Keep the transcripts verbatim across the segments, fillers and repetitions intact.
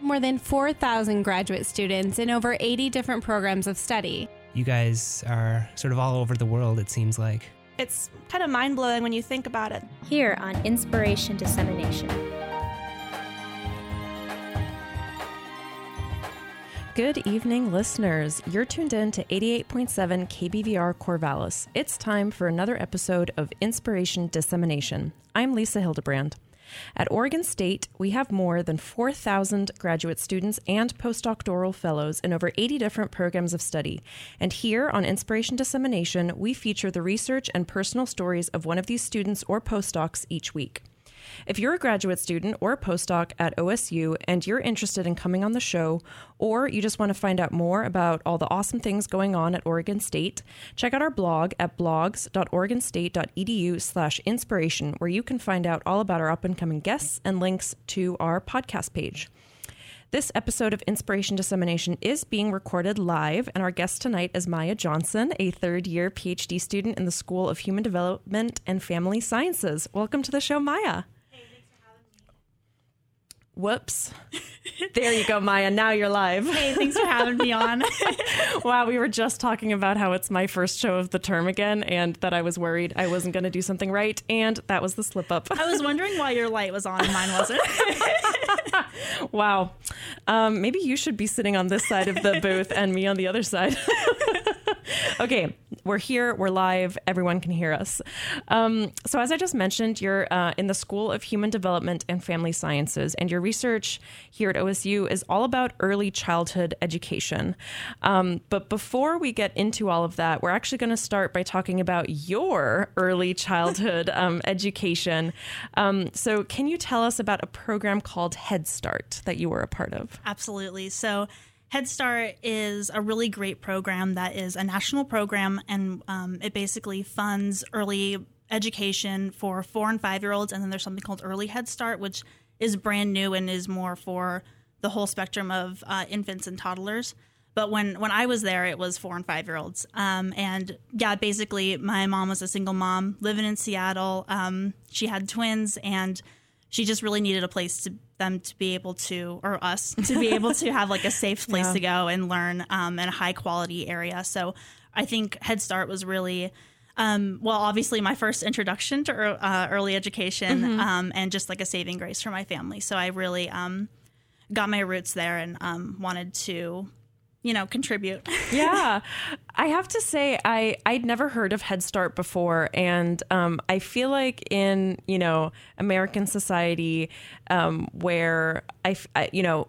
More than four thousand graduate students in over eighty different programs of study. You guys are sort of all over the world, it seems like. It's kind of mind-blowing when you think about it. Here on Inspiration Dissemination. Good evening, listeners. You're tuned in to eighty-eight point seven K B V R Corvallis. It's time for another episode of Inspiration Dissemination. I'm Lisa Hildebrand. At Oregon State, we have more than four thousand graduate students and postdoctoral fellows in over eighty different programs of study. And here on Inspiration Dissemination, we feature the research and personal stories of one of these students or postdocs each week. If you're a graduate student or a postdoc at O S U and you're interested in coming on the show, or you just want to find out more about all the awesome things going on at Oregon State, check out our blog at blogs.oregonstate.edu slash inspiration, where you can find out all about our up-and-coming guests and links to our podcast page. This episode of Inspiration Dissemination is being recorded live, and our guest tonight is Maya Johnson, a third-year P H D student in the School of Human Development and Family Sciences. Welcome to the show, Maya. Whoops. There you go, Maya. Now you're live. Hey, thanks for having me on. Wow, we were just talking about how it's my first show of the term again, and that I was worried I wasn't going to do something right, and that was the slip up. I was wondering why your light was on and mine wasn't. Wow. Um, maybe you should be sitting on this side of the booth and me on the other side. Okay, we're here, we're live, everyone can hear us. Um, so as I just mentioned, you're uh, in the School of Human Development and Family Sciences, and your research here at O S U is all about early childhood education. Um, but before we get into all of that, we're actually going to start by talking about your early childhood um, education. Um, so can you tell us about a program called Head Start that you were a part of? Absolutely. So Head Start is a really great program that is a national program, and um, it basically funds early education for four and five-year-olds, and then there's something called Early Head Start, which is brand new and is more for the whole spectrum of uh, infants and toddlers. But when, when I was there, it was four and five-year-olds. Um, and yeah, basically, my mom was a single mom living in Seattle. Um, she had twins, and she just really needed a place to them to be able to, or us, to be able to have like a safe place yeah. to go and learn um, in a high quality area. So I think Head Start was really, um, well, obviously my first introduction to uh, early education mm-hmm. um, and just like a saving grace for my family. So I really um, got my roots there and um, wanted to, you know, contribute. Yeah. I have to say, I, I'd never heard of Head Start before. And um, I feel like in, you know, American society um, where, I, I, you know,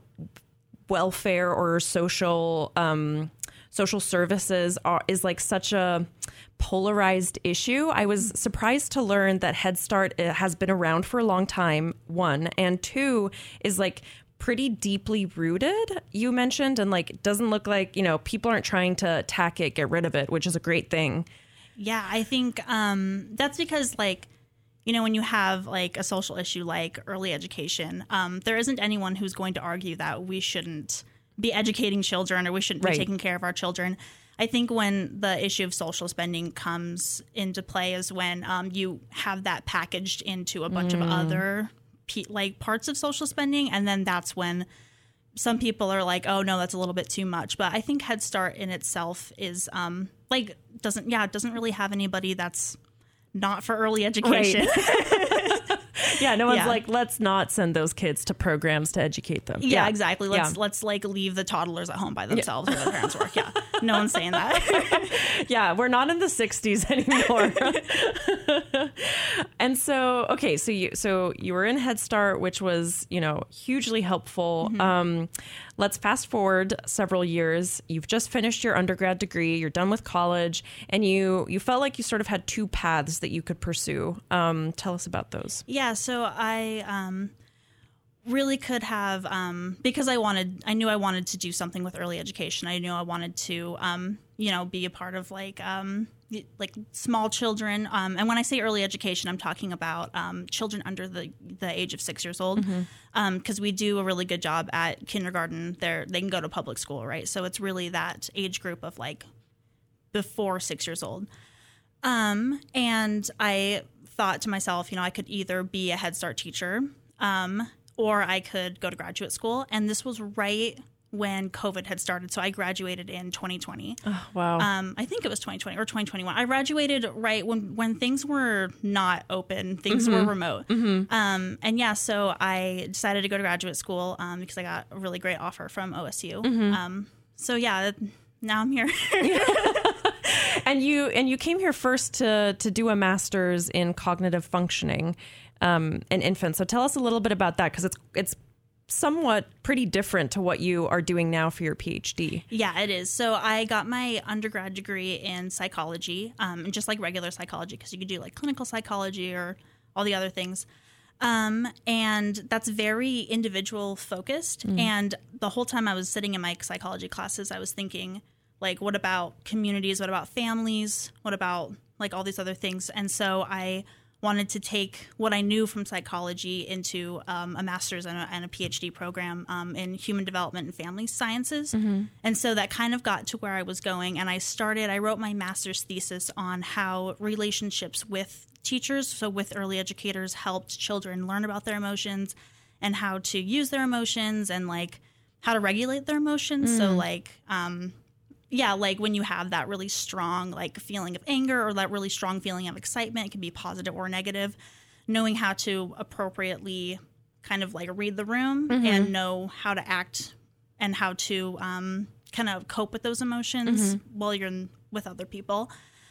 welfare or social um, social services are, is like such a polarized issue. I was surprised to learn that Head Start has been around for a long time, one. And two, is like pretty deeply rooted, you mentioned, and like doesn't look like, you know, people aren't trying to attack it, get rid of it, which is a great thing. Yeah, I think um, that's because, like, you know, when you have like a social issue like early education, um, there isn't anyone who's going to argue that we shouldn't be educating children or we shouldn't right. be taking care of our children. I think when the issue of social spending comes into play is when um, you have that packaged into a bunch mm. of other like parts of social spending, and then that's when some people are like, oh no, that's a little bit too much. But I think Head Start in itself is um like doesn't yeah it doesn't really have anybody that's not for early education. Right. Yeah, no one's yeah. like, let's not send those kids to programs to educate them. Yeah, yeah. exactly. Let's yeah. let's like leave the toddlers at home by themselves yeah. where their parents work. Yeah, no one's saying that. Yeah, we're not in the sixties anymore. And so, okay, so you so you were in Head Start, which was, you know, hugely helpful. Mm-hmm. Um, let's fast forward several years. You've just finished your undergrad degree. You're done with college, and you you felt like you sort of had two paths that you could pursue. Um, tell us about those. Yeah, so I um, really could have um, because I wanted, I knew I wanted to do something with early education. I knew I wanted to, um, you know, be a part of like um, like small children. Um, and when I say early education, I'm talking about um, children under the, the age of six years old, because mm-hmm. um, we do a really good job at kindergarten. They're, they can go to public school, right? So it's really that age group of like before six years old. Um, and I thought to myself, you know, I could either be a Head Start teacher um, or I could go to graduate school. And this was right when COVID had started. So I graduated in twenty twenty. Oh, wow. Um, I think it was twenty twenty or twenty twenty-one. I graduated right when, when things were not open, things Mm-hmm. were remote. Mm-hmm. Um, and yeah, so I decided to go to graduate school um, because I got a really great offer from O S U. Mm-hmm. Um, so yeah, now I'm here. And you and you came here first to to do a master's in cognitive functioning um, in infants. So tell us a little bit about that, because it's it's somewhat pretty different to what you are doing now for your PhD. Yeah, it is. So I got my undergrad degree in psychology, um, and just like regular psychology, because you could do like clinical psychology or all the other things. Um, and that's very individual focused. Mm. And the whole time I was sitting in my psychology classes, I was thinking, like, what about communities? What about families? What about like all these other things? And so I wanted to take what I knew from psychology into um, a master's and a, and a PhD program um, in human development and family sciences. Mm-hmm. And so that kind of got to where I was going. And I started, I wrote my master's thesis on how relationships with teachers, so with early educators, helped children learn about their emotions and how to use their emotions and like how to regulate their emotions. Mm. So like, um, yeah, like when you have that really strong like feeling of anger or that really strong feeling of excitement, it can be positive or negative, knowing how to appropriately kind of like read the room mm-hmm. and know how to act and how to um, kind of cope with those emotions mm-hmm. while you're in, with other people.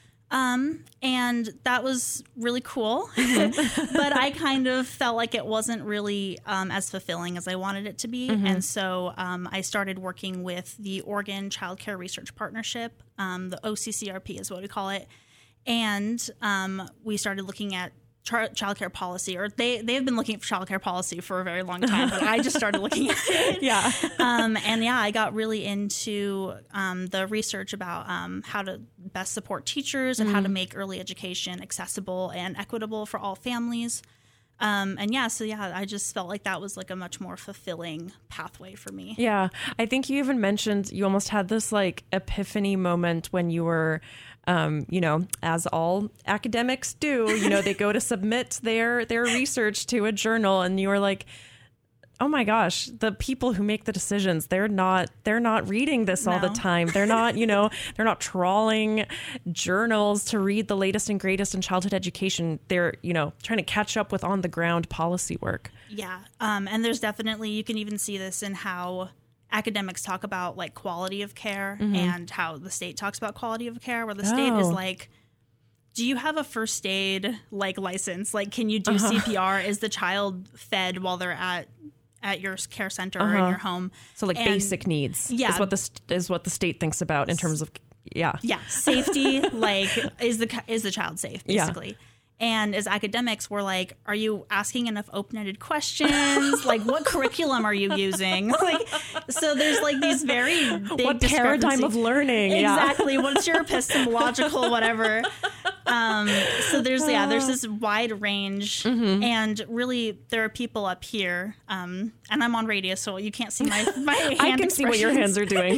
Um, and that was really cool, mm-hmm. but I kind of felt like it wasn't really um, as fulfilling as I wanted it to be. Mm-hmm. And so um, I started working with the Oregon Child Care Research Partnership, um, the O C C R P is what we call it. And um, we started looking at Char- child care policy, or they, they've been looking for child care policy for a very long time, but I just started looking at it. Yeah. um, and yeah, I got really into um, the research about um, how to best support teachers and mm-hmm. how to make early education accessible and equitable for all families. Um, and yeah, so yeah, I just felt like that was like a much more fulfilling pathway for me. Yeah. I think you even mentioned you almost had this like epiphany moment when you were Um, you know, as all academics do, you know, they go to submit their their research to a journal, and you were like, oh my gosh, the people who make the decisions, they're not they're not reading this all no. the time. They're not, you know, they're not trawling journals to read the latest and greatest in childhood education. They're, you know, trying to catch up with on the ground policy work. Yeah. Um, and there's definitely, you can even see this in how academics talk about like quality of care mm-hmm. and how the state talks about quality of care, where the state oh. is like, do you have a first aid like license? Like, can you do uh-huh. C P R? Is the child fed while they're at at your care center uh-huh. or in your home? So like and, basic needs yeah. is what the is what the state thinks about in terms of yeah yeah safety. Like, is the is the child safe basically? Yeah. And as academics, we're like, are you asking enough open-ended questions? Like, what curriculum are you using? Like, so there's like these very big what paradigm of learning? Exactly. Yeah. What's your epistemological whatever? Um, so there's yeah, there's this wide range, mm-hmm. and really there are people up here, um, and I'm on radio, so you can't see my my hand I can see what your hands are doing.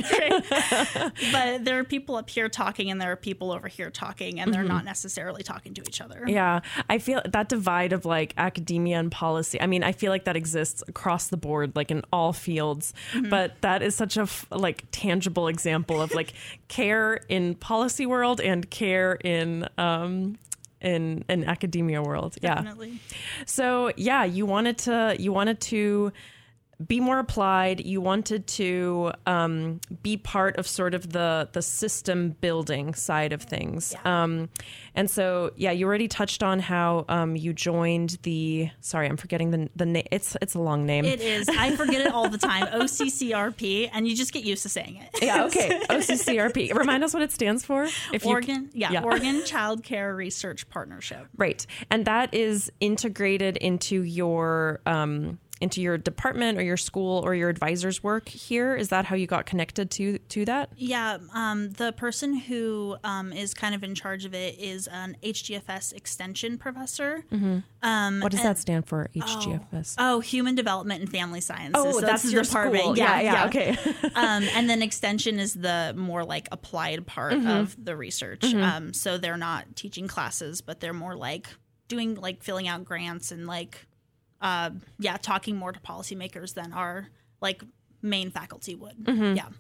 But there are people up here talking, and there are people over here talking, and they're mm-hmm. not necessarily talking to each other. Yeah, I feel that divide of like academia and policy. I mean, I feel like that exists across the board, like in all fields. Mm-hmm. But that is such a f- like tangible example of like care in policy world and care in um, in in academia world. Definitely. Yeah. So yeah, you wanted to you wanted to be more applied. You wanted to um, be part of sort of the the system building side of things. Yeah. Um, and so, yeah, you already touched on how um, you joined the, sorry, I'm forgetting the the name. It's it's a long name. It is. I forget it all the time. O C C R P, and you just get used to saying it. Yeah, okay. O C C R P. Remind us what it stands for. If you, Oregon, yeah, yeah, Oregon Child Care Research Partnership. Right. And that is integrated into your um, into your department or your school or your advisor's work here? Is that how you got connected to to that? Yeah, um, the person who um, is kind of in charge of it is an H G F S extension professor. Mm-hmm. Um, what does and, that stand for, H G F S? Oh, oh, Human Development and Family Sciences. Oh, so that's, that's your department. school. Yeah, yeah, yeah, yeah. Okay. um, and then extension is the more like applied part mm-hmm. of the research. Mm-hmm. Um, so they're not teaching classes, but they're more like doing like filling out grants and like uh, yeah, talking more to policymakers than our like main faculty would. Mm-hmm. Yeah.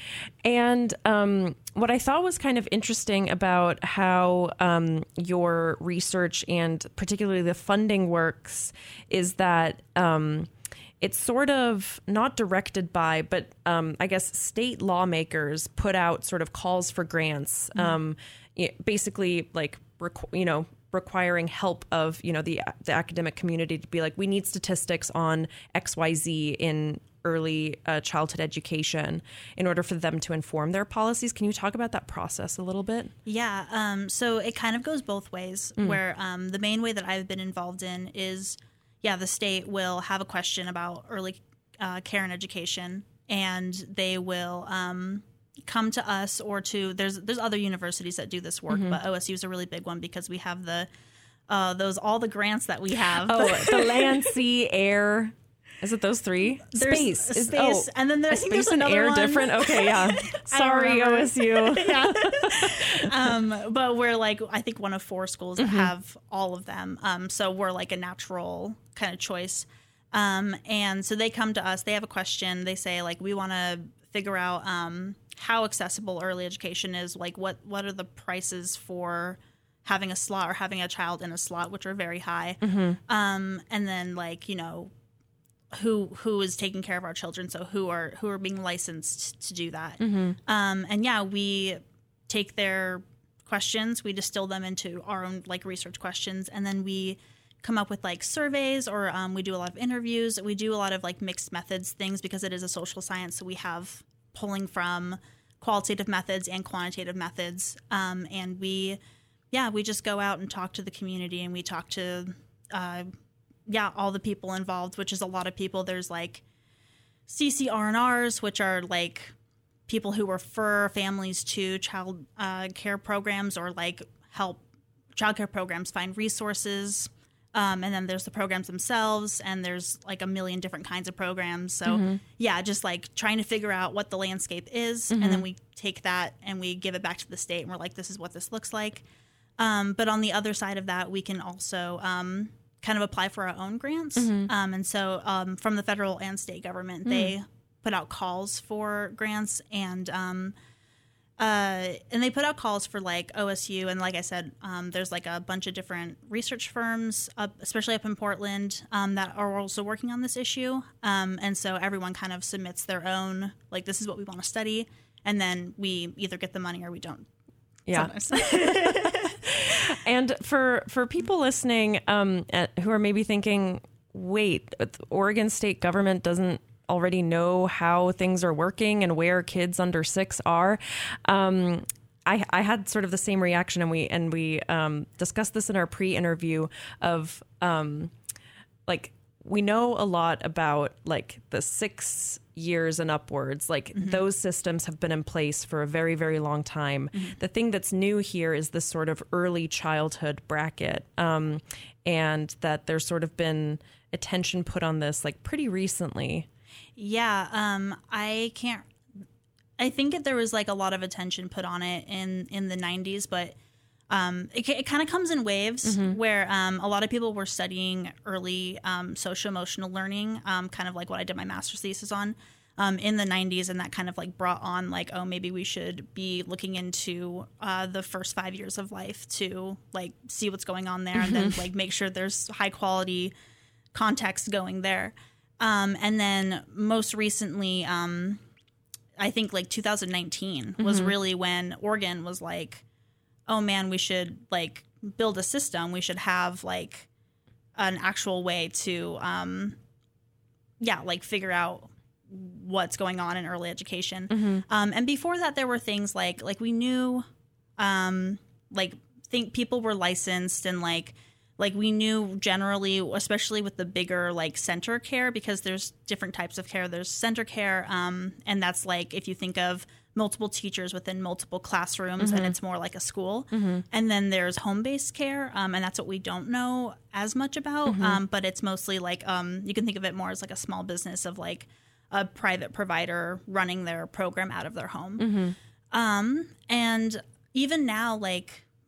And um, what I thought was kind of interesting about how um, your research and particularly the funding works is that um, it's sort of not directed by, but um, I guess state lawmakers put out sort of calls for grants, mm-hmm. um, basically like, requ- you know, requiring help of, you know, the the academic community to be like, we need statistics on X Y Z in early uh, childhood education in order for them to inform their policies. Can you talk about that process a little bit? Yeah. Um, so it kind of goes both ways, Mm. where um, the main way that I've been involved in is, yeah, the state will have a question about early uh, care and education, and they will um, come to us or to, there's there's other universities that do this work, Mm-hmm. but O S U is a really big one because we have the, uh, those, all the grants that we have. Oh, the land, sea, air. Is it those three? There's Space. Is, space, oh, and then there, I is think space there's and another air one. different? Okay, yeah. Sorry, O remember. S U. Yeah. um, but we're like, I think one of four schools that Mm-hmm. have all of them. Um, so we're like a natural kind of choice. Um, and so they come to us, they have a question. They say like, we want to figure out um, how accessible early education is. Like what, what are the prices for having a slot or having a child in a slot, which are very high. Mm-hmm. Um, and then like, you know, who who is taking care of our children, so who are who are being licensed to do that. Mm-hmm. Um, and yeah, we take their questions, we distill them into our own like research questions, and then we come up with like surveys, or um, we do a lot of interviews. We do a lot of like mixed methods things because it is a social science, so we have pulling from qualitative methods and quantitative methods. Um, and we, yeah, we just go out and talk to the community, and we talk to uh, yeah, all the people involved, which is a lot of people. There's like C C R N Rs, which are like people who refer families to child uh, care programs or like help child care programs find resources. Um, and then there's the programs themselves, and there's like a million different kinds of programs. So Mm-hmm. yeah, just like trying to figure out what the landscape is. Mm-hmm. And then we take that and we give it back to the state, and we're like, this is what this looks like. Um, but on the other side of that, we can also um, kind of apply for our own grants. Mm-hmm. Um, and so um, from the federal and state government, Mm. they put out calls for grants, and um, uh, and they put out calls for like O S U. And like I said, um, there's like a bunch of different research firms, up, especially up in Portland, um, that are also working on this issue. Um, and so everyone kind of submits their own, like, this is what we want to study. And then we either get the money or we don't. Yeah. Sometimes. And for for people listening um, at, who are maybe thinking, wait, the Oregon state government doesn't already know how things are working and where kids under six are. Um, I, I had sort of the same reaction, and we and we um, discussed this in our pre-interview of um, like, we know a lot about like the six years and upwards. Like Mm-hmm. those systems have been in place for a very, very long time. Mm-hmm. The thing that's new here is this sort of early childhood bracket, um, and that there's sort of been attention put on this like pretty recently. Yeah, um, I can't. I think that there was like a lot of attention put on it in in the nineties, but um, it, it kind of comes in waves where um, a lot of people were studying early um, social emotional learning, um, kind of like what I did my master's thesis on um, in the nineties, and that kind of like brought on like, oh, maybe we should be looking into uh, the first five years of life to like see what's going on there, and then like make sure there's high quality context going there. Um, and then most recently, um, I think like two thousand nineteen was Mm-hmm. really when Oregon was like, oh man, we should like build a system. We should have like an actual way to, um, yeah, like figure out what's going on in early education. Mm-hmm. Um, and before that, there were things like, like we knew, um, like think people were licensed, and like, Like we knew generally, especially with the bigger like center care, because there's different types of care. There's center care, um, and that's like if you think of multiple teachers within multiple classrooms, Mm-hmm. and it's more like a school. Mm-hmm. And then there's home-based care, um, and that's what we don't know as much about. Mm-hmm. Um, but it's mostly like um, you can think of it more as like a small business of like a private provider running their program out of their home. Mm-hmm. Um, and even now, like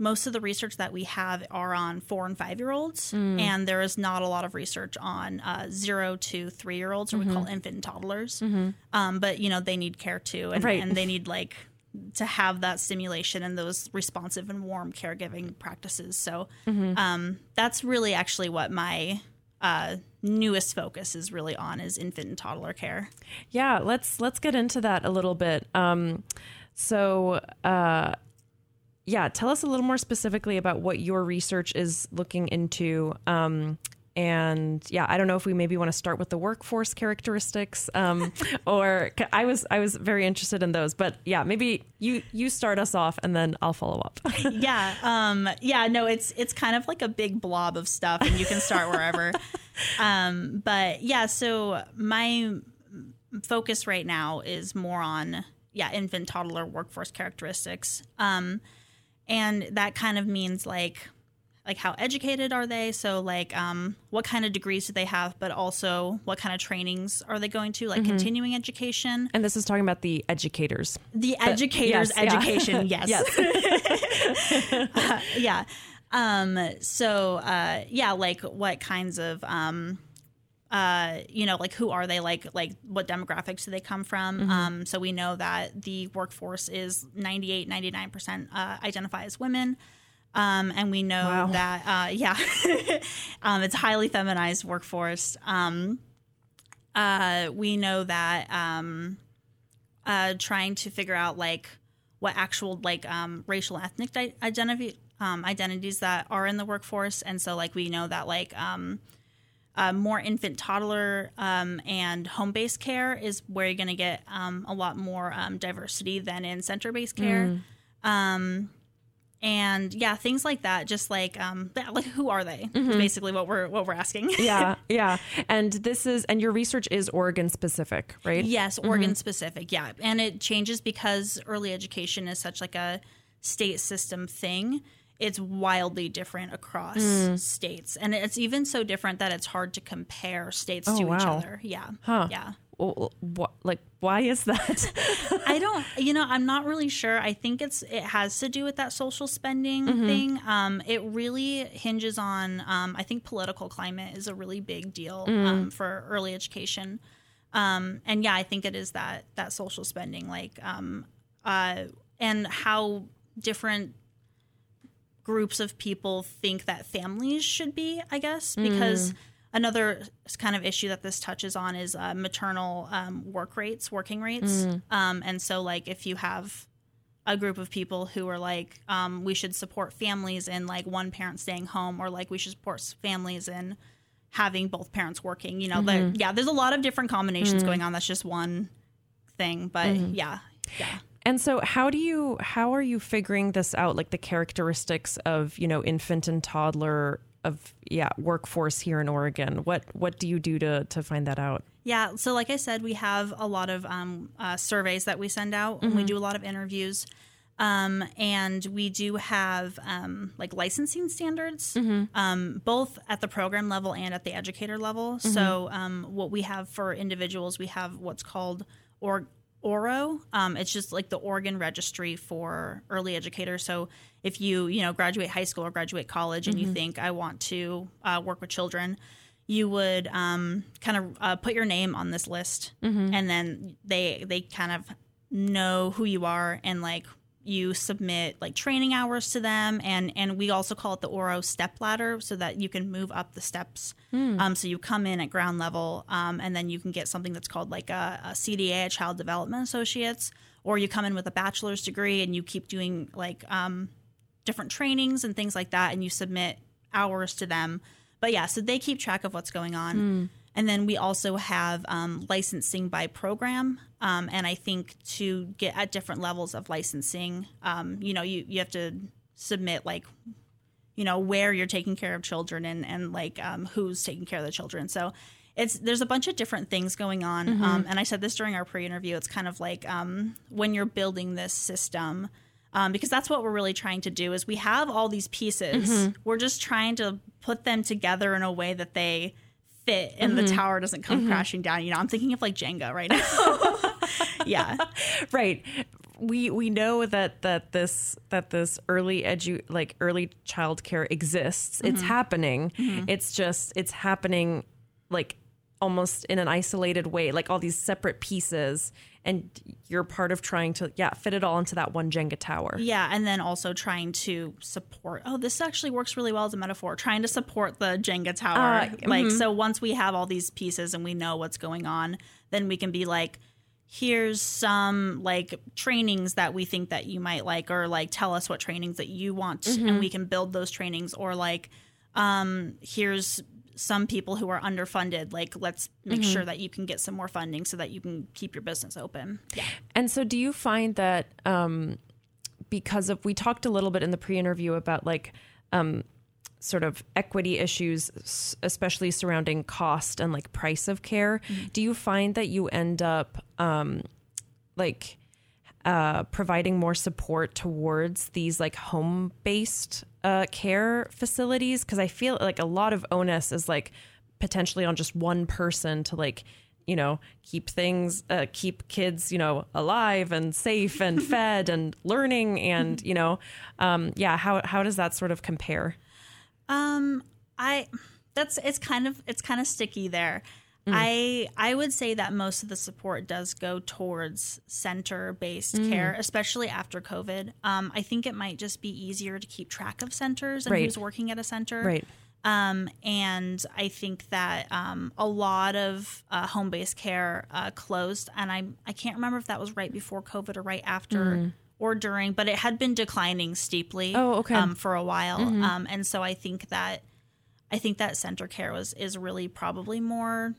most of the research that we have are on four and five year olds, mm. and there is not a lot of research on uh, zero to three year olds, or mm-hmm. we call infant and toddlers. Mm-hmm. Um, but you know, they need care too, and, right. and they need like to have that stimulation and those responsive and warm caregiving practices. So mm-hmm. um, that's really actually what my uh, newest focus is really on, is infant and toddler care. Yeah, let's let's get into that a little bit. Um, so. Uh, Yeah, tell us a little more specifically about what your research is looking into. Um, and yeah, I don't know if we maybe want to start with the workforce characteristics, um, or I was I was very interested in those. But yeah, maybe you you start us off and then I'll follow up. yeah, um, yeah, no, it's it's kind of like a big blob of stuff, and you can start wherever. um, but yeah, so my focus right now is more on yeah infant toddler workforce characteristics. Um, And that kind of means like, like how educated are they? So like, um, what kind of degrees do they have? But also, what kind of trainings are they going to? Like mm-hmm. continuing education. And this is talking about the educators. The educators' yes, education. Yeah. Yes. yes. uh, yeah. Um, so uh, yeah, like what kinds of um, uh, you know, like who are they? Like like what demographics do they come from? Mm-hmm. Um, so we know that the workforce is ninety-eight, ninety-nine percent uh, identify as women. Um, and we know wow. that, uh, yeah, um, it's a highly feminized workforce. Um, uh, we know that um, uh, trying to figure out like what actual like um, racial ethnic di- identity um, identities that are in the workforce. And so like we know that like um, uh, more infant toddler um, and home-based care is where you're going to get um, a lot more um, diversity than in center-based care. Mm. Um And yeah, things like that. Just like, um, like who are they? Mm-hmm. Is basically what we're what we're asking. yeah, yeah. And this is, and your research is Oregon specific, right? Yes, Oregon mm-hmm. specific. Yeah, and it changes because early education is such like a state system thing. It's wildly different across mm. states, and it's even so different that it's hard to compare states oh, to wow. each other. Yeah, huh. yeah. Well, what, like, why is that? I don't, you know, I'm not really sure. I think it's it has to do with that social spending mm-hmm. thing. Um, it really hinges on, um, I think political climate is a really big deal mm. um, for early education. Um, and yeah, I think it is that that social spending, like, um, uh, and how different groups of people think that families should be, I guess, because mm. another kind of issue that this touches on is uh, maternal um, work rates, working rates. Mm. Um, and so, like, if you have a group of people who are like, um, we should support families in, like, one parent staying home, or, like, we should support families in having both parents working, you know, mm-hmm. yeah, there's a lot of different combinations mm. going on. That's just one thing. But, mm. yeah, yeah. And so how do you, how are you figuring this out? Like, the characteristics of, you know, infant and toddler of yeah workforce here in Oregon. What what do you do to to find that out? Yeah, so like I said, we have a lot of um, uh, surveys that we send out, mm-hmm. and we do a lot of interviews, um, and we do have um, like licensing standards, mm-hmm. um, both at the program level and at the educator level. Mm-hmm. So um, what we have for individuals, we have what's called or O R O. Um, it's just like the Oregon Registry for Early Educators. So if you, you know, graduate high school or graduate college and mm-hmm. you think I want to uh, work with children, you would um, kind of uh, put your name on this list, mm-hmm. and then they they kind of know who you are, and like you submit like training hours to them, and and we also call it the O R O step ladder, so that you can move up the steps. Mm. Um, so you come in at ground level, um, and then you can get something that's called like a, a C D A, a Child Development Associates, or you come in with a bachelor's degree and you keep doing like um, different trainings and things like that, and you submit hours to them. But yeah, so they keep track of what's going on. Mm. And then we also have um, licensing by program. Um, and I think to get at different levels of licensing, um, you know, you, you have to submit like, you know, where you're taking care of children and, and like um, who's taking care of the children. So it's there's a bunch of different things going on. Mm-hmm. Um, and I said this during our pre-interview. It's kind of like um, when you're building this system, um, because that's what we're really trying to do is we have all these pieces. Mm-hmm. We're just trying to put them together in a way that they fit and mm-hmm. the tower doesn't come mm-hmm. crashing down. You know, I'm thinking of like Jenga right now. yeah. Right. we we know that that this that this early edu like early childcare exists. Mm-hmm. It's happening. Mm-hmm. It's just it's happening like almost in an isolated way, like all these separate pieces, and you're part of trying to yeah fit it all into that one Jenga tower. Yeah, and then also trying to support. Oh, this actually works really well as a metaphor. Trying to support the Jenga tower. Uh, like mm-hmm. so, once we have all these pieces and we know what's going on, then we can be like, here's some like trainings that we think that you might like, or like tell us what trainings that you want, mm-hmm. and we can build those trainings. Or like, um, here's some people who are underfunded, like let's make mm-hmm. sure that you can get some more funding so that you can keep your business open. Yeah. And so do you find that um, because of, we talked a little bit in the pre-interview about like um, sort of equity issues, especially surrounding cost and like price of care. Mm-hmm. Do you find that you end up um, like uh, providing more support towards these like home-based uh, care facilities? Because I feel like a lot of onus is like potentially on just one person to like, you know, keep things, uh, keep kids, you know, alive and safe and fed and learning. And, you know, um, yeah, how, how does that sort of compare? Um, I, that's, it's kind of, it's kind of sticky there. Mm. I, I would say that most of the support does go towards center-based mm. care, especially after COVID. Um, I think it might just be easier to keep track of centers and right. who's working at a center. Right. Um, and I think that um, a lot of uh, home-based care uh, closed, and I I can't remember if that was right before COVID or right after mm. or during, but it had been declining steeply. Oh, okay. um, for a while. Mm-hmm. Um, and so I think that I think that center care was is really probably more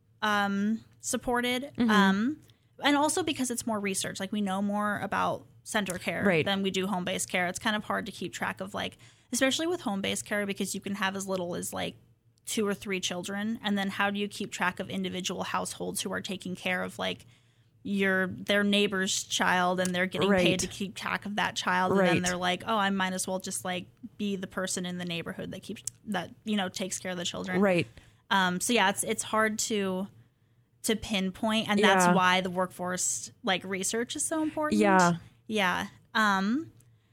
um, supported, mm-hmm. um, and also because it's more research. Like we know more about center care right. than we do home-based care. It's kind of hard to keep track of like. Especially with home-based care, because you can have as little as like two or three children, and then how do you keep track of individual households who are taking care of like your their neighbor's child, and they're getting right. paid to keep track of that child, and right. then they're like, oh, I might as well just like be the person in the neighborhood that keeps that you know takes care of the children, right? Um, so yeah, it's it's hard to to pinpoint, and yeah. that's why the workforce like research is so important. Yeah, yeah. Um,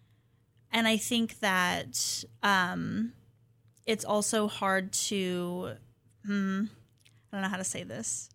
And I think that um, it's also hard to, hmm, I don't know how to say this.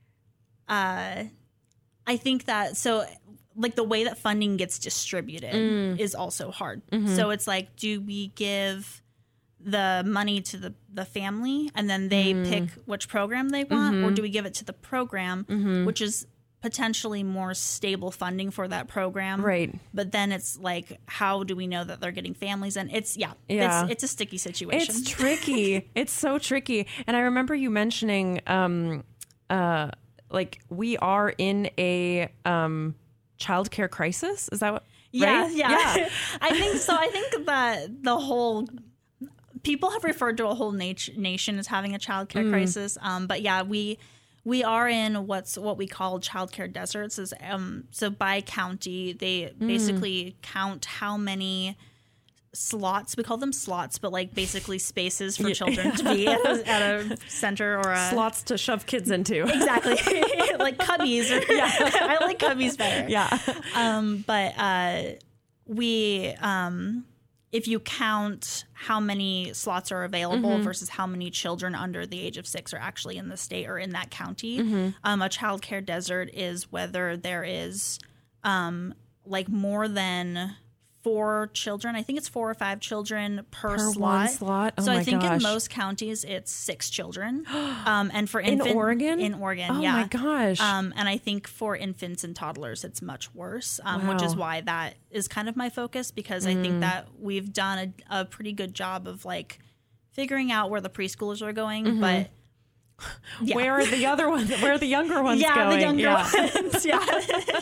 Uh, I think that, so like the way that funding gets distributed mm. is also hard. Mm-hmm. So it's like, do we give the money to the, the family and then they mm. pick which program they want? Mm-hmm. Or do we give it to the program, mm-hmm. which is potentially more stable funding for that program, right? But then it's like, how do we know that they're getting families? And it's yeah, yeah. it's it's a sticky situation. It's tricky. It's so tricky. And I remember you mentioning, um, uh, like we are in a um childcare crisis. Is that what? Yeah, right? yeah. yeah. I think so. I think that the whole people have referred to a whole nat- nation as having a childcare mm. crisis. Um, but yeah, we. We are in what's what we call childcare deserts. Is um, so by county, they mm. basically count how many slots. We call them slots, but like basically spaces for children to be at a, at a center or a slots to shove kids into. Exactly, like cubbies. Or, yeah, I like cubbies better. Yeah, um, but uh, we. Um, If you count how many slots are available mm-hmm. versus how many children under the age of six are actually in the state or in that county, mm-hmm. um, a child care desert is whether there is um, like more than four children. I think it's four or five children per, per slot. One slot. Oh so my I think gosh. in most counties it's six children. Um, and for infant, in Oregon, in Oregon, oh yeah. my gosh. Um, and I think for infants and toddlers it's much worse, um, wow. which is why that is kind of my focus, because mm. I think that we've done a, a pretty good job of like figuring out where the preschoolers are going, mm-hmm. but yeah. where are the other ones? Where are the younger ones yeah, going? The younger yeah, ones. Yeah.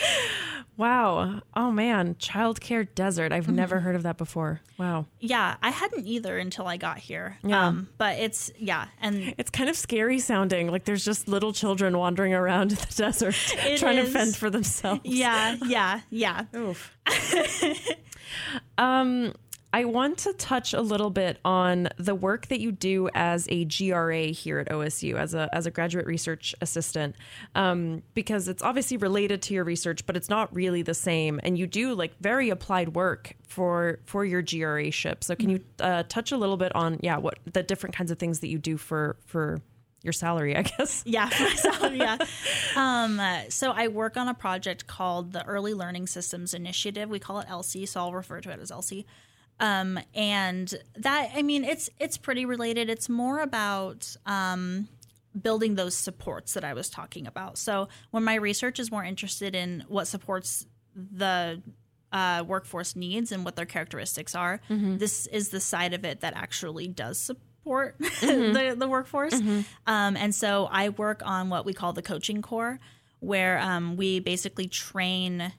Wow. Oh man, childcare desert. I've mm-hmm. never heard of that before. Wow. Yeah, I hadn't either until I got here. Yeah. Um, but it's yeah, and it's kind of scary sounding. Like there's just little children wandering around in the desert trying is. to fend for themselves. Yeah, yeah, yeah. Oof. um I want to touch a little bit on the work that you do as a G R A here at O S U, as a as a graduate research assistant, um, because it's obviously related to your research, but it's not really the same. And you do like very applied work for for your G R A ship. So can you uh, touch a little bit on yeah what the different kinds of things that you do for for your salary, I guess? Yeah, for my salary, yeah. Um, uh, so I work on a project called the Early Learning Systems Initiative. We call it E L S I, so I'll refer to it as E L S I. Um, and that, I mean, it's it's pretty related. It's more about um, building those supports that I was talking about. So when my research is more interested in what supports the uh, workforce needs and what their characteristics are, mm-hmm. this is the side of it that actually does support mm-hmm. the, the workforce. Mm-hmm. Um, and so I work on what we call the coaching core, where um, we basically train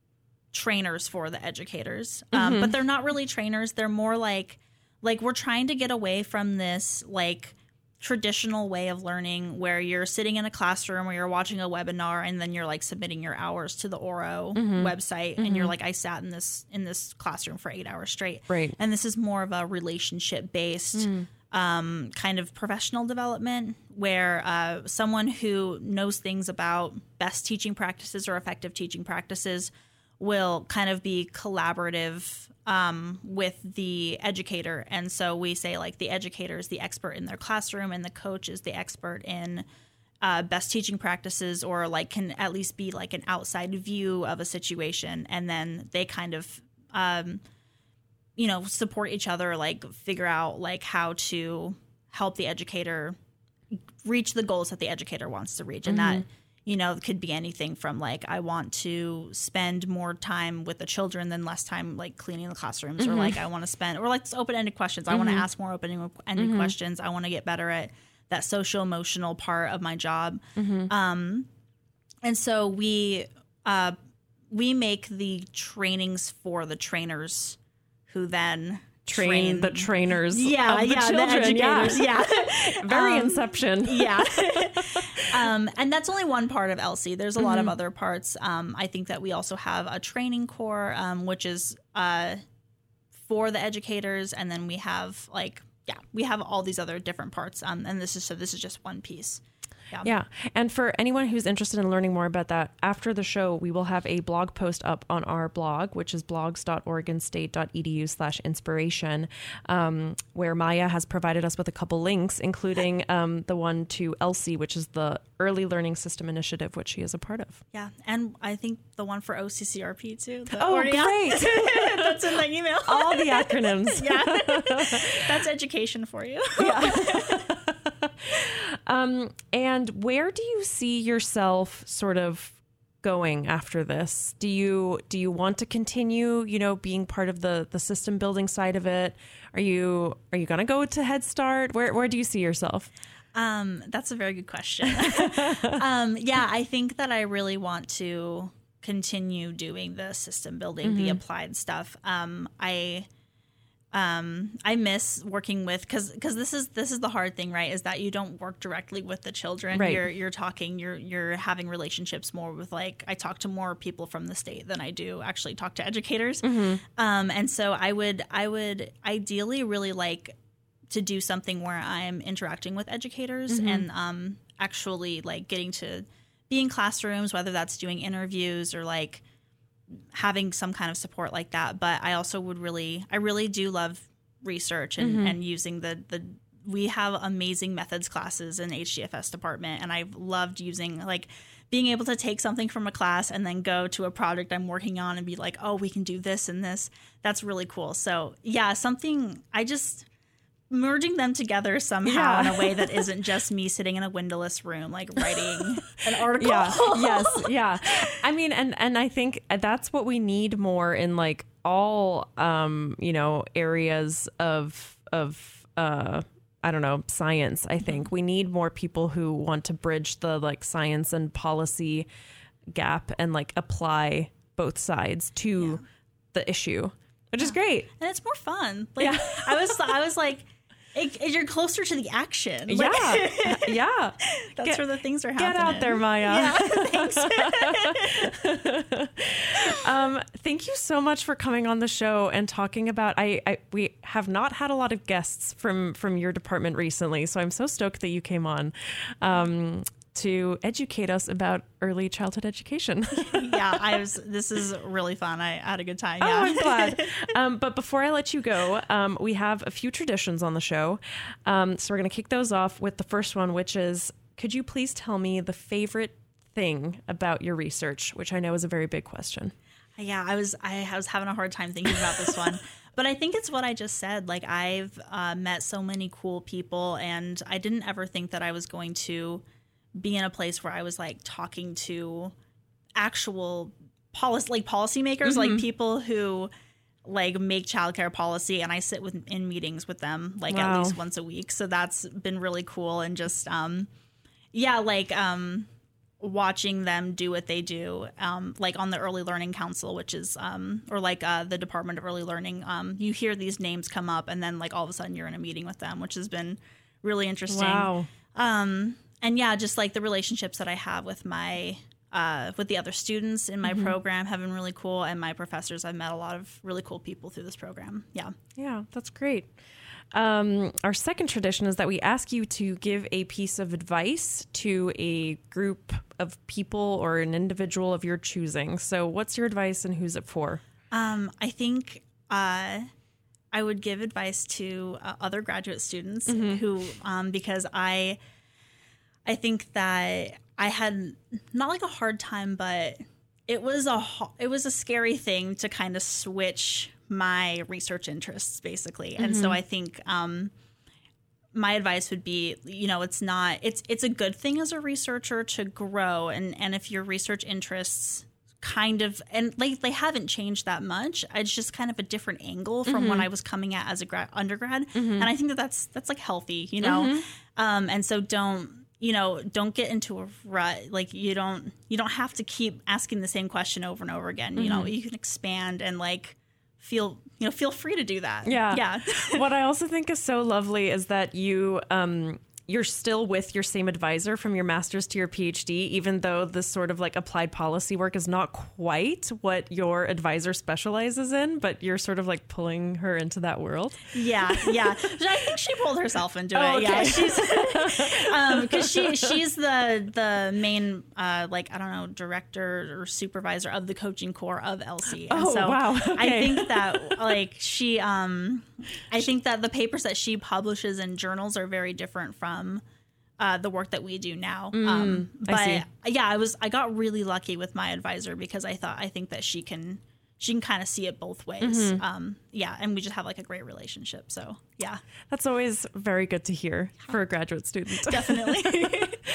trainers for the educators, um, mm-hmm. but they're not really trainers. They're more like, like we're trying to get away from this like traditional way of learning where you're sitting in a classroom or you're watching a webinar and then you're like submitting your hours to the Oro mm-hmm. website mm-hmm. and you're like, I sat in this in this classroom for eight hours straight. Right. And this is more of a relationship based mm. um, kind of professional development where uh, someone who knows things about best teaching practices or effective teaching practices will kind of be collaborative um, with the educator. And so we say like the educator is the expert in their classroom and the coach is the expert in uh, best teaching practices, or like can at least be like an outside view of a situation. And then they kind of, um, you know, support each other, like figure out like how to help the educator reach the goals that the educator wants to reach. And mm-hmm. that, you know, it could be anything from like, I want to spend more time with the children than less time like cleaning the classrooms, mm-hmm. or like I want to spend, or like open-ended questions. Mm-hmm. I want to ask more open-ended mm-hmm. questions. I want to get better at that social emotional part of my job. Mm-hmm. Um, and so we uh, we make the trainings for the trainers who then train, train the trainers yeah, of the yeah, children. The educators, yeah. yeah. Very um, Inception. Yeah. Um, and that's only one part of E L S I. There's a mm-hmm. lot of other parts. Um, I think that we also have a training core, um, which is uh, for the educators. And then we have like, yeah, we have all these other different parts. Um, and this is, so this is just one piece. Yeah. yeah. And for anyone who's interested in learning more about that, after the show, we will have a blog post up on our blog, which is blogs.oregonstate.edu slash inspiration, um, where Maya has provided us with a couple links, including um, the one to E L S I, which is the Early Learning System Initiative, which she is a part of. Yeah. And I think the one for O C C R P too. The, oh, or, great. Yeah. That's in the email. All the acronyms. Yeah. That's education for you. Yeah. Um, and where do you see yourself sort of going after this? Do you do you want to continue, you know, being part of the the system building side of it? Are you are you going to go to Head Start? Where where do you see yourself? Um, that's a very good question. um, yeah, I think that I really want to continue doing the system building, mm-hmm. the applied stuff. Um, I. Um, I miss working with, cause, cause this is, this is the hard thing, right? Is that you don't work directly with the children. Right. You're, you're talking, you're, you're having relationships more with like, I talk to more people from the state than I do actually talk to educators. Mm-hmm. Um, and so I would, I would ideally really like to do something where I'm interacting with educators mm-hmm. and, um, actually like getting to be in classrooms, whether that's doing interviews or like, having some kind of support like that. But I also would really, I really do love research and, mm-hmm. and using the, the, we have amazing methods classes in H D F S department. And I've loved using like being able to take something from a class and then go to a project I'm working on and be like, oh, we can do this and this. That's really cool. So yeah, something I just, merging them together somehow yeah. in a way that isn't just me sitting in a windowless room, like writing an article. Yeah. Yes. Yeah. I mean, and, and I think that's what we need more in like all, um, you know, areas of, of, uh, I don't know, science. I think we need more people who want to bridge the like science and policy gap and like apply both sides to yeah. the issue, which yeah. is great. And it's more fun. Like yeah. I was, I was like, it, it, you're closer to the action. Yeah, Like, yeah. that's Get- where the things are happening. Get out there, Maya. Yeah, thanks. um, thank you so much for coming on the show and talking about. I, I we have not had a lot of guests from from your department recently, so I'm so stoked that you came on um, to educate us about early childhood education. Yeah, I was. This is really fun. I had a good time. Yeah. Oh, I'm glad. Um, but before I let you go, um, we have a few traditions on the show. Um, so we're going to kick those off with the first one, which is, could you please tell me the favorite thing about your research, which I know is a very big question. Yeah, I was I was having a hard time thinking about this one. But I think it's what I just said. Like, I've uh, met so many cool people, and I didn't ever think that I was going to be in a place where I was like talking to actual policy, like policymakers, mm-hmm. like people who like make childcare policy, and I sit with in meetings with them like wow. at least once a week. So that's been really cool, and just um, yeah, like um. watching them do what they do, um, like on the Early Learning Council, which is, um, or like uh, the Department of Early Learning, um, you hear these names come up, and then like all of a sudden you're in a meeting with them, which has been really interesting. Wow. Um, and yeah, just like the relationships that I have with my, uh, with the other students in my mm-hmm. program have been really cool, and my professors. I've met a lot of really cool people through this program. Yeah. Yeah, that's great. Um, our second tradition is that we ask you to give a piece of advice to a group of people or an individual of your choosing. So what's your advice and who's it for? Um, I think uh, I would give advice to uh, other graduate students mm-hmm. who, um, because I, I think that I had not like a hard time, but it was a, it was a scary thing to kind of switch my research interests, basically. Mm-hmm. And so I think um, my advice would be, you know, it's not, it's it's a good thing as a researcher to grow. And, and if your research interests kind of, and like they haven't changed that much, it's just kind of a different angle from mm-hmm. what I was coming at as a grad, undergrad. Mm-hmm. And I think that that's, that's like healthy, you know? Mm-hmm. Um, and so don't, you know, don't get into a rut. Like you don't, you don't have to keep asking the same question over and over again. Mm-hmm. You know, you can expand and like, feel you know feel free to do that. Yeah. Yeah. What I also think is so lovely is that you um you're still with your same advisor from your master's to your PhD, even though this sort of like applied policy work is not quite what your advisor specializes in, but you're sort of like pulling her into that world. Yeah, yeah. I think she pulled herself into oh, it. Okay. Yeah, she's um because she she's the the main uh like I don't know director or supervisor of the coaching core of E L S I. And oh so wow! Okay. I think that like she um I think that the papers that she publishes in journals are very different from. Um, uh, the work that we do now. Mm, um, but I see. yeah, I was, I got really lucky with my advisor because I thought, I think that she can, she can kind of see it both ways. Mm-hmm. Um, yeah. And we just have like a great relationship. So yeah. That's always very good to hear for a graduate student. Definitely.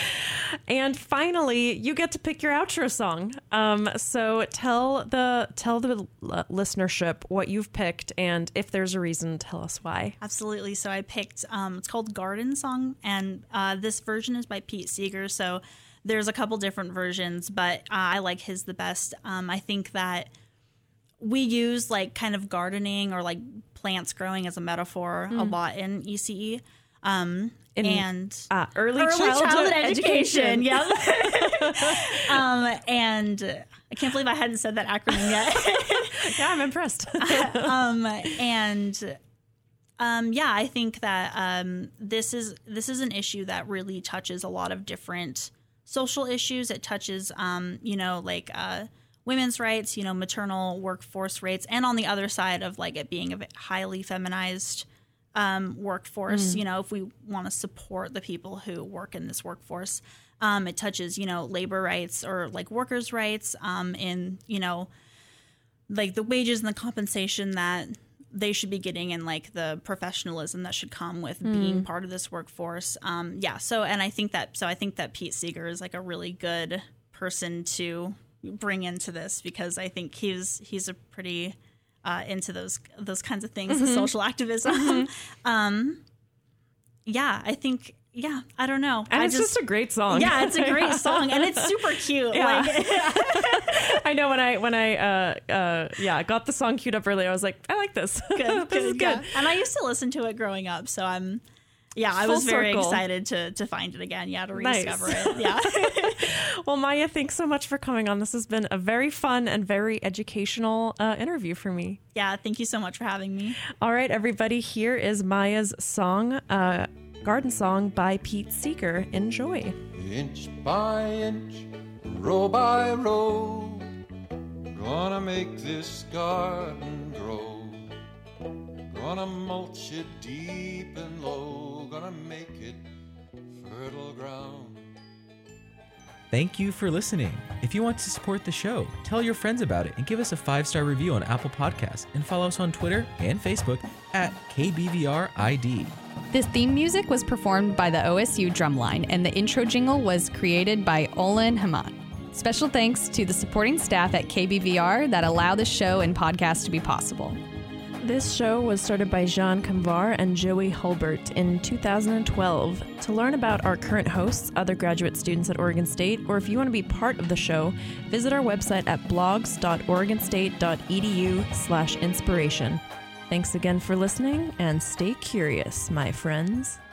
And finally, you get to pick your outro song. Um, so tell the tell the l- listenership what you've picked, and if there's a reason, tell us why. Absolutely. So I picked, um, it's called Garden Song, and uh, this version is by Pete Seeger. So there's a couple different versions, but uh, I like his the best. Um, I think that we use like kind of gardening or like plants growing as a metaphor mm. a lot in E C E. Um, in, and uh, early, early childhood, childhood education. education. Yep. um, and I can't believe I hadn't said that acronym yet. Yeah, I'm impressed. um, and um, yeah, I think that um, this is this is an issue that really touches a lot of different social issues. It touches, um, you know, like uh, women's rights, you know, maternal workforce rates, and on the other side of like it being a highly feminized um, workforce, mm. you know, if we want to support the people who work in this workforce, um, it touches, you know, labor rights or like workers' rights um, in, you know, like the wages and the compensation that they should be getting and like the professionalism that should come with mm. being part of this workforce. Um, yeah. So, and I think that, so I think that Pete Seeger is like a really good person to bring into this because I think he's, he's a pretty, uh, into those, those kinds of things, mm-hmm. social activism. Mm-hmm. um, yeah, I think, yeah, I don't know. And I it's just, just a great song. Yeah, it's a great song, and it's super cute. Yeah. Like, I know when I when I uh, uh, yeah got the song queued up earlier, I was like, I like this. Good, this good, is good. yeah. And I used to listen to it growing up, so I'm yeah, I Full was very circle. excited to to find it again. Yeah, to Nice. rediscover it. Yeah. Well, Maya, thanks so much for coming on. This has been a very fun and very educational uh, interview for me. Yeah, thank you so much for having me. All right, everybody, here is Maya's song, uh, Garden Song by Pete Seeger. Enjoy. Inch by inch, row by row, gonna make this garden grow. Gonna mulch it deep and low, gonna make it fertile ground. Thank you for listening. If you want to support the show, tell your friends about it and give us a five-star review on Apple Podcasts, and follow us on Twitter and Facebook at K B V R I D. This theme music was performed by the O S U Drumline, and the intro jingle was created by Olin Haman. Special thanks to the supporting staff at K B V R that allow the show and podcast to be possible. This show was started by Jean Camvar and Joey Hulbert in two thousand twelve. To learn about our current hosts, other graduate students at Oregon State, or if you want to be part of the show, visit our website at blogs.oregonstate.edu slash inspiration. Thanks again for listening, and stay curious, my friends.